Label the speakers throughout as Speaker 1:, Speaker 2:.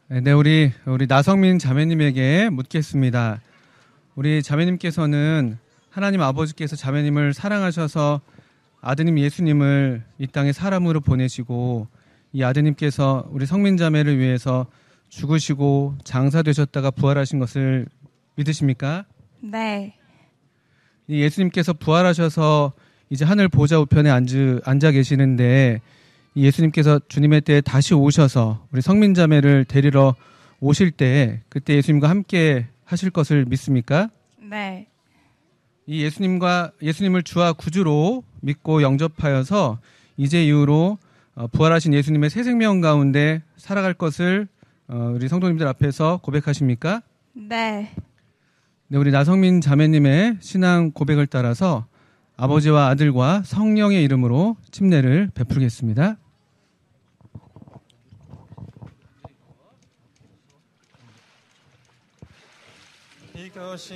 Speaker 1: 네, 우리 나성민 자매님에게 묻겠습니다. 우리 자매님께서는 하나님 아버지께서 자매님을 사랑하셔서 아드님 예수님을 이 땅에 사람으로 보내시고 이 아드님께서 우리 성민 자매를 위해서 죽으시고 장사되셨다가 부활하신 것을 믿으십니까?
Speaker 2: 네.
Speaker 1: 이 예수님께서 부활하셔서 이제 하늘 보좌 우편에 앉아 계시는데 이 예수님께서 주님의 때에 다시 오셔서 우리 성민 자매를 데리러 오실 때 그때 예수님과 함께 하실 것을 믿습니까?
Speaker 2: 네.
Speaker 1: 이 예수님을 주와 구주로 믿고 영접하여서 이제 이후로 부활하신 예수님의 새 생명 가운데 살아갈 것을 우리 성도님들 앞에서 고백하십니까?
Speaker 2: 네.
Speaker 1: 네, 우리 나성민 자매님의 신앙 고백을 따라서 아버지와 아들과 성령의 이름으로 침례를 베풀겠습니다.
Speaker 3: 이것이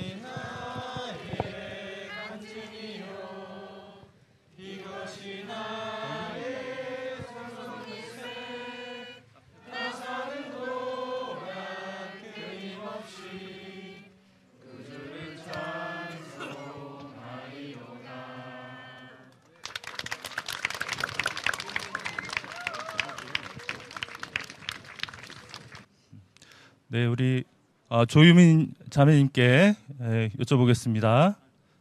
Speaker 3: 나의 간증이요 이것이 나의 성성일세 나 사는 동안 끊임없이 그 주를 찬송하리로다.
Speaker 4: 네, 우리 조유민 자매님께 여쭤보겠습니다.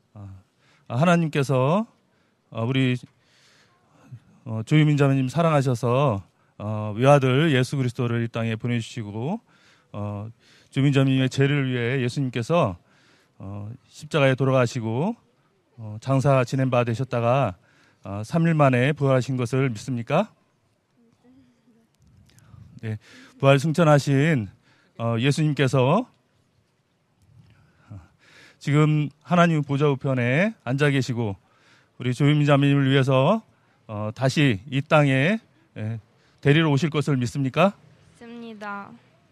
Speaker 4: 하나님께서 우리 조유민 자매님 사랑하셔서 외아들 예수 그리스도를 이 땅에 보내주시고 조유민 자매님의 죄를 위해 예수님께서 십자가에 돌아가시고 장사 지낸 바 되셨다가 3일 만에 부활하신 것을 믿습니까? 네, 부활 승천하신 예수님께서 지금 하나님 보좌 우편에 앉아 계시고 우리 조유민 자매님을 위해서 다시 이 땅에 데리러 오실 것을 믿습니까?
Speaker 2: 믿습니다.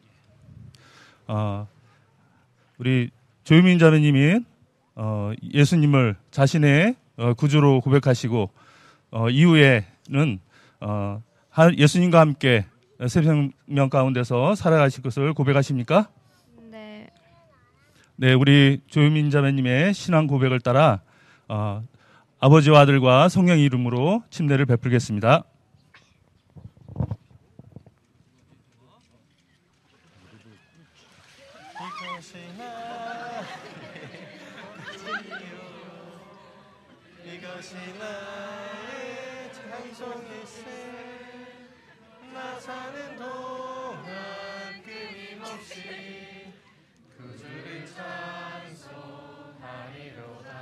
Speaker 4: 우리 조유민 자매님이 예수님을 자신의 구주로 고백하시고 이후에는 예수님과 함께 새 생명 가운데서 살아가실 것을 고백하십니까?
Speaker 2: 네.
Speaker 4: 네, 우리 조유민 자매님의 신앙 고백을 따라 아버지와 아들과 성령의 이름으로 침례를 베풀겠습니다.
Speaker 3: 이것이 나의 간증이요 이것이 나의 찬송일세 나 사는 동안 끊임없이 그 주를 찬송하리로다.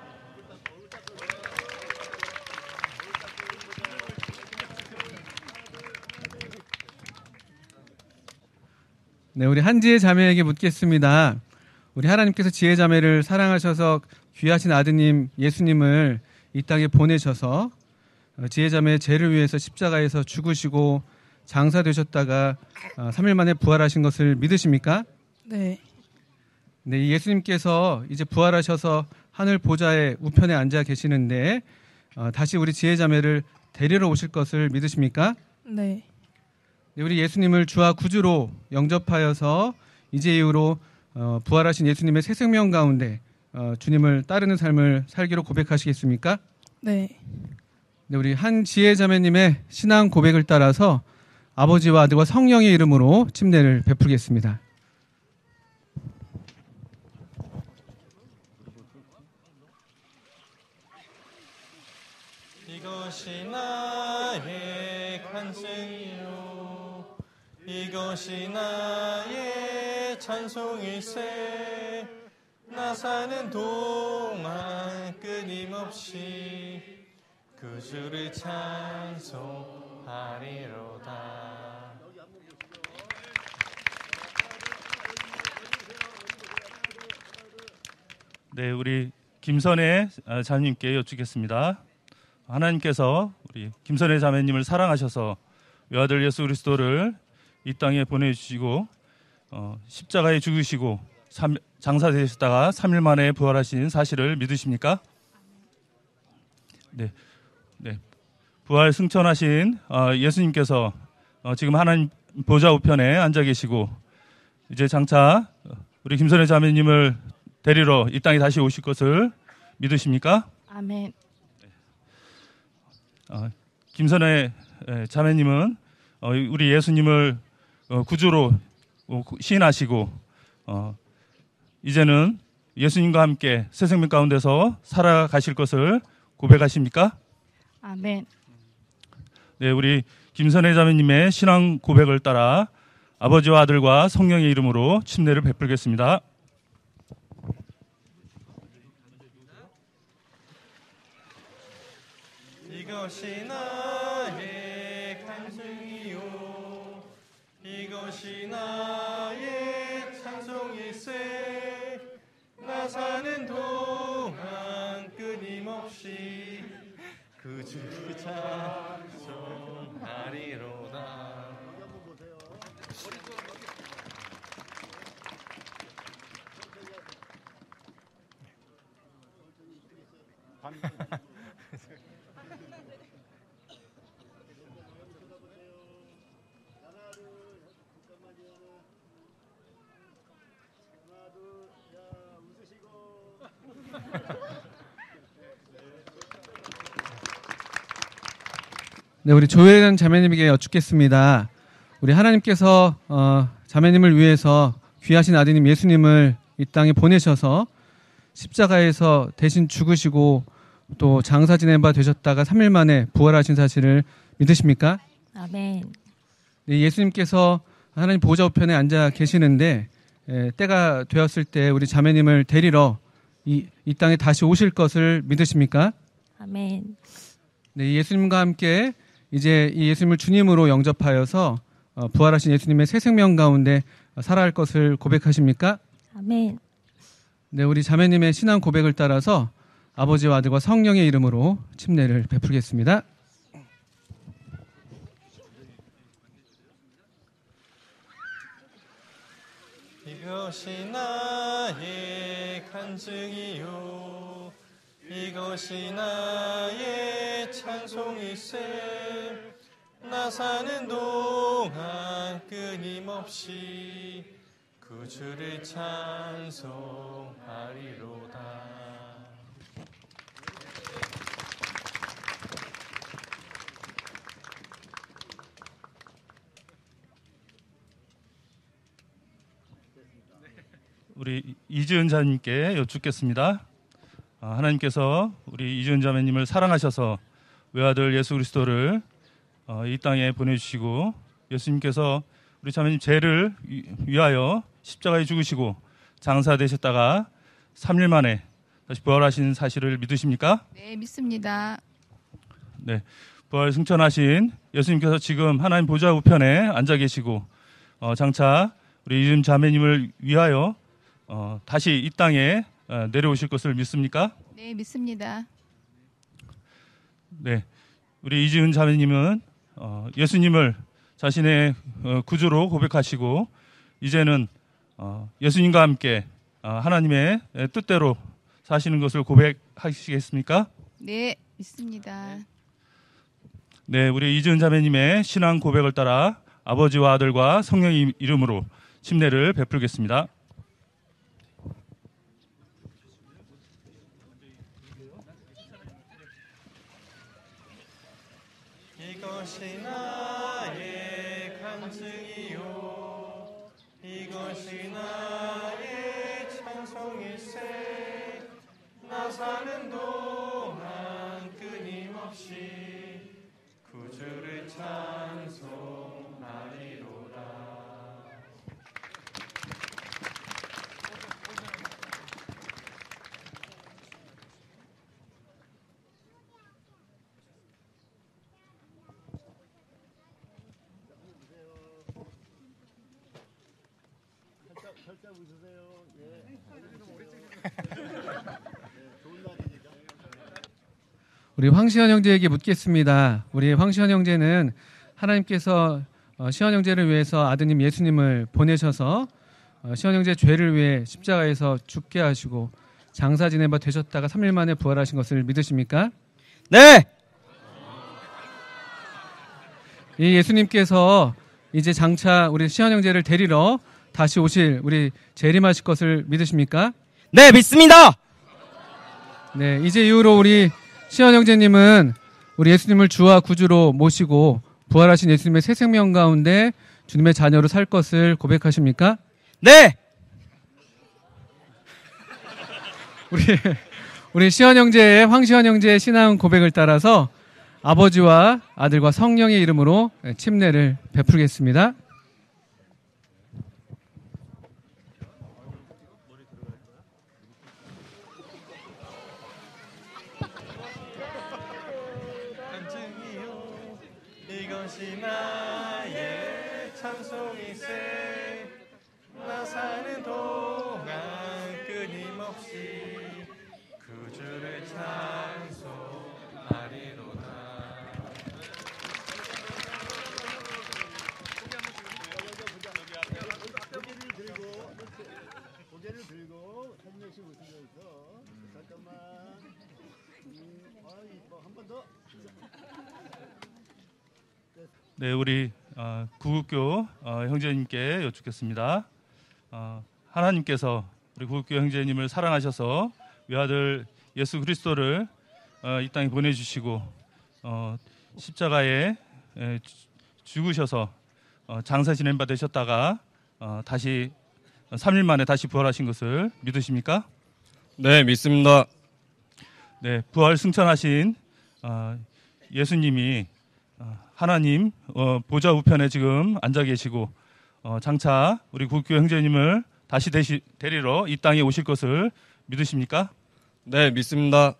Speaker 1: 네, 우리 한지혜 자매에게 묻겠습니다. 우리 하나님께서 지혜 자매를 사랑하셔서 귀하신 아드님 예수님을 이 땅에 보내셔서 지혜 자매의 죄를 위해서 십자가에서 죽으시고 장사되셨다가 3일 만에 부활하신 것을 믿으십니까?
Speaker 2: 네.
Speaker 1: 네, 예수님께서 이제 부활하셔서 하늘 보좌의 우편에 앉아 계시는데 다시 우리 지혜 자매를 데리러 오실 것을 믿으십니까?
Speaker 2: 네.
Speaker 1: 네, 우리 예수님을 주와 구주로 영접하여서 이제 이후로 부활하신 예수님의 새 생명 가운데 주님을 따르는 삶을 살기로 고백하시겠습니까?
Speaker 2: 네.
Speaker 1: 네, 우리 한지혜 자매님의 신앙 고백을 따라서 아버지와 아들과 성령의 이름으로 침례를 베풀겠습니다.
Speaker 3: 이것이 나의 간증이요 이것이 나의 찬송일세 나 사는 동안 끊임없이 그 주를 찬송하리로다.
Speaker 4: 네, 우리 김선혜 자매님께 여쭙겠습니다. 하나님께서 우리 김선혜 자매님을 사랑하셔서 외아들 예수 그리스도를 이 땅에 보내주시고 십자가에 죽으시고 장사되셨다가 3일 만에 부활하신 사실을 믿으십니까? 네, 부활 승천하신 예수님께서 지금 보좌 우편에 앉아 계시고 이제 장차 우리 김선혜 자매님을 데리러 이 땅에 다시 오실 것을 믿으십니까?
Speaker 2: 아멘.
Speaker 4: 김선혜 자매님은 우리 예수님을 구주로 시인하시고 이제는 예수님과 함께 새 생명 가운데서 살아가실 것을 고백하십니까?
Speaker 2: 아멘.
Speaker 4: 네, 우리 김선혜 자매님의 신앙 고백을 따라 아버지와 아들과 성령의 이름으로 침례를 베풀겠습니다.
Speaker 3: 이것이 나의 간증이요 이것이 나의 찬송일세 나 사는 동안 끊임없이 그 주 찬송하리로다.
Speaker 1: 네, 우리 조혜연 자매님에게 여쭙겠습니다. 우리 하나님께서 자매님을 위해서 귀하신 아드님 예수님을 이 땅에 보내셔서 십자가에서 대신 죽으시고 또 장사 지낸 바 되셨다가 3일 만에 부활하신 사실을 믿으십니까?
Speaker 2: 아멘.
Speaker 1: 네, 예수님께서 하나님 보좌 우편에 앉아 계시는데 때가 되었을 때 우리 자매님을 데리러 이 땅에 다시 오실 것을 믿으십니까?
Speaker 2: 아멘.
Speaker 1: 네, 예수님과 함께 이제 이 예수님을 주님으로 영접하여서 부활하신 예수님의 새 생명 가운데 살아갈 것을 고백하십니까?
Speaker 2: 아멘.
Speaker 1: 네, 우리 자매님의 신앙 고백을 따라서 아버지와 아들과 성령의 이름으로 침례를 베풀겠습니다.
Speaker 3: 이것이 나의 간증이요 이것이 나의 찬송일세 나 사는 동안 끊임없이 구주를 찬송하리로다.
Speaker 4: 우리 이지은 자님께 여쭙겠습니다. 하나님께서 우리 이지은 자매님을 사랑하셔서 외아들 예수 그리스도를 이 땅에 보내주시고 예수님께서 우리 자매님 죄를 위하여 십자가에 죽으시고 장사되셨다가 3일 만에 다시 부활하신 사실을 믿으십니까?
Speaker 5: 네, 믿습니다.
Speaker 4: 네, 부활 승천하신 예수님께서 지금 하나님 보좌 우편에 앉아 계시고 장차 우리 이지은 자매님을 위하여 다시 이 땅에 내려오실 것을 믿습니까?
Speaker 5: 네, 믿습니다.
Speaker 4: 네, 우리 이지은 자매님은 예수님을 자신의 구주로 고백하시고 이제는 예수님과 함께 하나님의 뜻대로 사시는 것을 고백하시겠습니까?
Speaker 5: 네, 믿습니다.
Speaker 4: 네, 우리 이지은 자매님의 신앙 고백을 따라 아버지와 아들과 성령의 이름으로 침례를 베풀겠습니다.
Speaker 3: 이것이 나의 간증이요 이것이 나의 찬송일세 나 사는 동안 끊임없이 구주를 찬송하리로다.
Speaker 1: 우리 황시현 형제에게 묻겠습니다. 우리 황시현 형제는 하나님께서 시현 형제를 위해서 아드님 예수님을 보내셔서 시현 형제의 죄를 위해 십자가에서 죽게 하시고 장사 지낸 바 되셨다가 3일 만에 부활하신 것을 믿으십니까?
Speaker 6: 네.
Speaker 1: 이 예수님께서 이제 장차 우리 시현 형제를 데리러 다시 오실 우리 재림하실 것을 믿으십니까?
Speaker 6: 네, 믿습니다.
Speaker 1: 네, 이제 이후로 우리 시현 형제님은 우리 예수님을 주와 구주로 모시고 부활하신 예수님의 새 생명 가운데 주님의 자녀로 살 것을 고백하십니까?
Speaker 6: 네.
Speaker 1: 우리 시현 형제의 황시현 형제의 신앙 고백을 따라서 아버지와 아들과 성령의 이름으로 침례를 베풀겠습니다.
Speaker 3: 이것이 나의 찬송이세 나 사는 동안 끊임없이 구주를 찬송하리로다.
Speaker 7: 고개를 들고 한 명씩 웃으면서 잠깐만 이뻐 한 번 더.
Speaker 4: 네, 우리 구국교 형제님께 여쭙겠습니다. 하나님께서 우리 구국교 형제님을 사랑하셔서 외아들 예수 그리스도를 이 땅에 보내주시고 십자가에 죽으셔서 장사 지낸 바 되셨다가 다시 3일 만에 다시 부활하신 것을 믿으십니까?
Speaker 6: 네, 믿습니다.
Speaker 4: 네, 부활 승천하신 예수님이 하나님 보좌 우편에 지금 앉아 계시고 장차 우리 구국교 형제님을 다시 데리러 이 땅에 오실 것을 믿으십니까?
Speaker 6: 네, 믿습니다.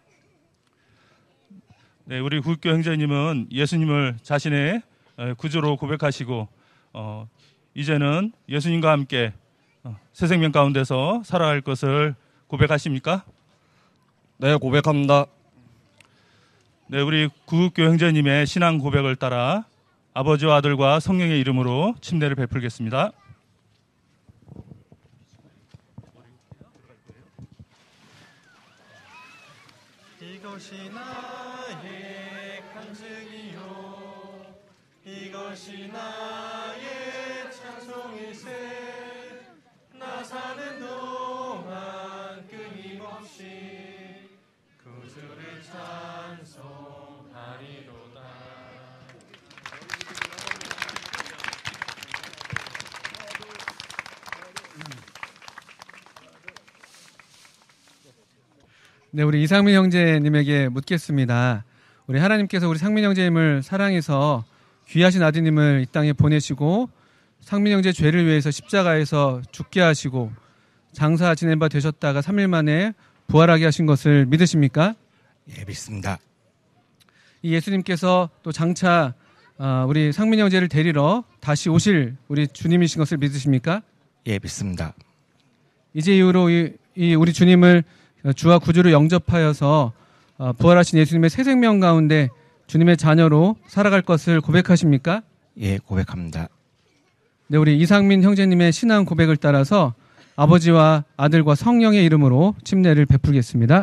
Speaker 4: 네, 우리 구국교 형제님은 예수님을 자신의 구주로 고백하시고 이제는 예수님과 함께 새 생명 가운데서 살아갈 것을 고백하십니까?
Speaker 6: 네, 고백합니다.
Speaker 4: 네, 우리 구국교 형제님의 신앙 고백을 따라 아버지와 아들과 성령의 이름으로 침례를 베풀겠습니다.
Speaker 3: 이것이 나의 간증이요 이것이 나의 찬송일세 나 사는 동안 끊임없이 구주를 찬송하리로다.
Speaker 1: 네, 우리 이상민 형제님에게 묻겠습니다. 우리 하나님께서 우리 상민 형제님을 사랑해서 귀하신 아드님을 이 땅에 보내시고 상민 형제 죄를 위해서 십자가에서 죽게 하시고 장사 지낸 바 되셨다가 3일 만에 부활하게 하신 것을 믿으십니까?
Speaker 8: 예, 믿습니다.
Speaker 1: 이 예수님께서 또 장차 우리 상민 형제를 데리러 다시 오실 우리 주님이신 것을 믿으십니까?
Speaker 8: 예, 믿습니다.
Speaker 1: 이제 이후로 이 우리 주님을 주와 구주로 영접하여서 부활하신 예수님의 새 생명 가운데 주님의 자녀로 살아갈 것을 고백하십니까?
Speaker 8: 예, 고백합니다.
Speaker 1: 네, 우리 이상민 형제님의 신앙 고백을 따라서 아버지와 아들과 성령의 이름으로 침례를 베풀겠습니다.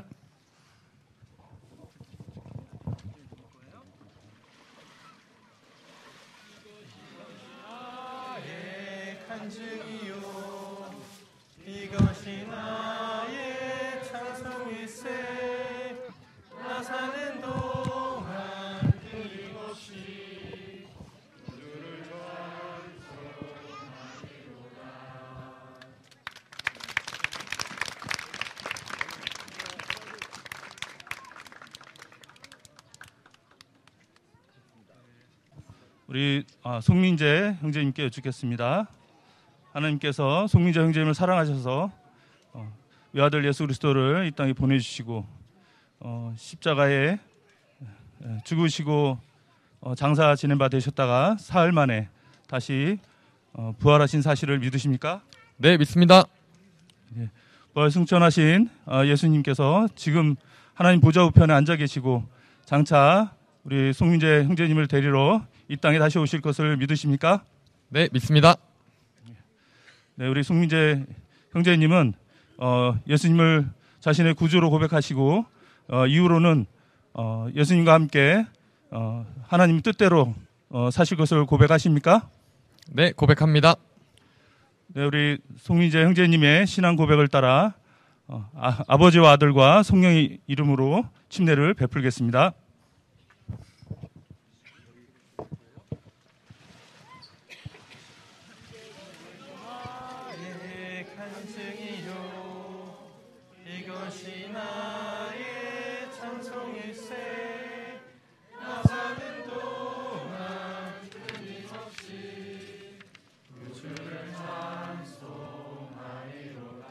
Speaker 3: 나의 간증이요 이것이 나의 찬송일세 나 사는 동안 끊임없이 주를
Speaker 4: 우리 송민재 형제님께 여쭙겠습니다. 하나님께서 송민재 형제님을 사랑하셔서 외아들 예수 그리스도를 이 땅에 보내주시고 십자가에 죽으시고 장사 지낸 바 되셨다가 사흘 만에 다시 부활하신 사실을 믿으십니까?
Speaker 6: 네, 믿습니다.
Speaker 4: 부활 승천하신 예수님께서 지금 하나님 보좌 우편에 앉아 계시고 장차 우리 송민재 형제님을 데리러 이 땅에 다시 오실 것을 믿으십니까?
Speaker 6: 네, 믿습니다.
Speaker 4: 네, 우리 송민재 형제님은 예수님을 자신의 구주로 고백하시고 이후로는 예수님과 함께 하나님 뜻대로 사실 것을 고백하십니까?
Speaker 6: 네, 고백합니다.
Speaker 4: 네, 우리 송민재 형제님의 신앙 고백을 따라 아버지와 아들과 성령의 이름으로 침례를 베풀겠습니다.
Speaker 3: 나의 간증이요 이것이 나의 찬송일세 나 사는 동안 끊임없이 주를 찬송하리로다.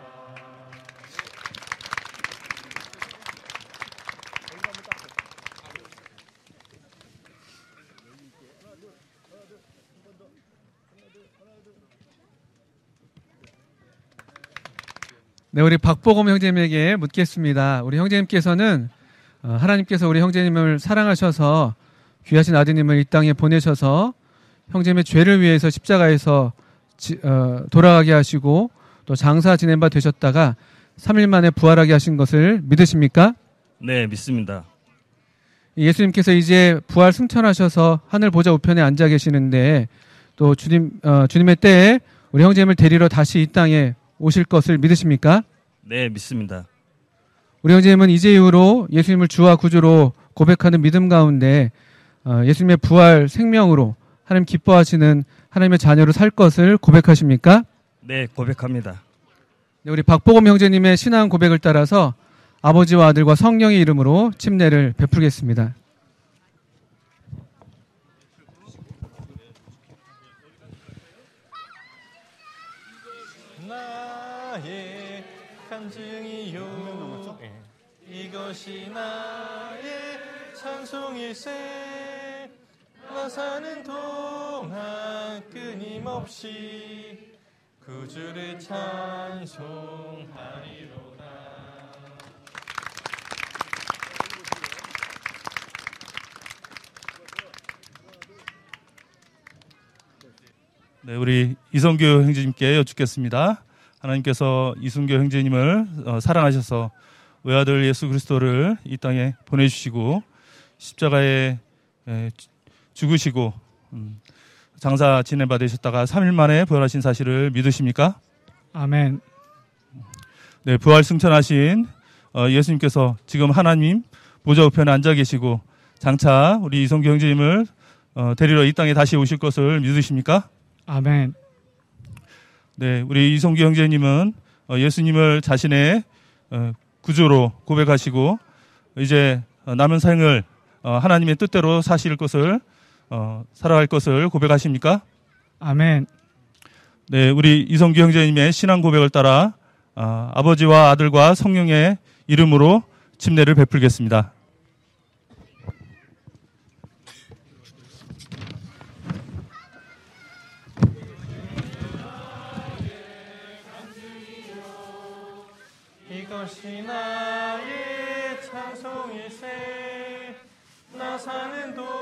Speaker 1: 네, 우리 박보검 형제님에게 묻겠습니다. 우리 형제님께서는 하나님께서 우리 형제님을 사랑하셔서 귀하신 아드님을 이 땅에 보내셔서 형제님의 죄를 위해서 십자가에서 돌아가게 하시고 또 장사 지낸 바 되셨다가 3일 만에 부활하게 하신 것을 믿으십니까?
Speaker 9: 네, 믿습니다.
Speaker 1: 예수님께서 이제 부활 승천하셔서 하늘 보좌 우편에 앉아 계시는데 또 주님의 때에 우리 형제님을 데리러 다시 이 땅에 오실 것을 믿으십니까?
Speaker 9: 네, 믿습니다.
Speaker 1: 우리 형제님은 이제 이후로 예수님을 주와 구주로 고백하는 믿음 가운데 예수님의 부활 생명으로 하나님 기뻐하시는 하나님의 자녀로 살 것을 고백하십니까?
Speaker 9: 네, 고백합니다.
Speaker 1: 네, 우리 박보검 형제님의 신앙 고백을 따라서 아버지와 아들과 성령의 이름으로 침례를 베풀겠습니다.
Speaker 3: 나의 간증이요 이것이 나의 찬송일세 나 사는 동안 끊임없이 구주를 찬송하리로다.
Speaker 4: 네, 우리 이성교 형제님께 여쭙겠습니다. 하나님께서 이순교 형제님을 사랑하셔서 외아들 예수 그리스도를 이 땅에 보내주시고 십자가에 죽으시고 장사 지낸 바 되셨다가 3일 만에 부활하신 사실을 믿으십니까?
Speaker 1: 아멘.
Speaker 4: 네, 부활 승천하신 예수님께서 지금 하나님 보좌 우편에 앉아 계시고 장차 우리 이성교 형제님을 데리러 이 땅에 다시 오실 것을 믿으십니까?
Speaker 1: 아멘.
Speaker 4: 네, 우리 이성규 형제님은 예수님을 자신의 구주로 고백하시고 이제 남은 생을 하나님의 뜻대로 사실 것을 살아갈 것을 고백하십니까?
Speaker 1: 아멘.
Speaker 4: 네, 우리 이성규 형제님의 신앙 고백을 따라 아버지와 아들과 성령의 이름으로 침례를 베풀겠습니다.
Speaker 3: 이것이 나의 찬송일세 나 사는 동안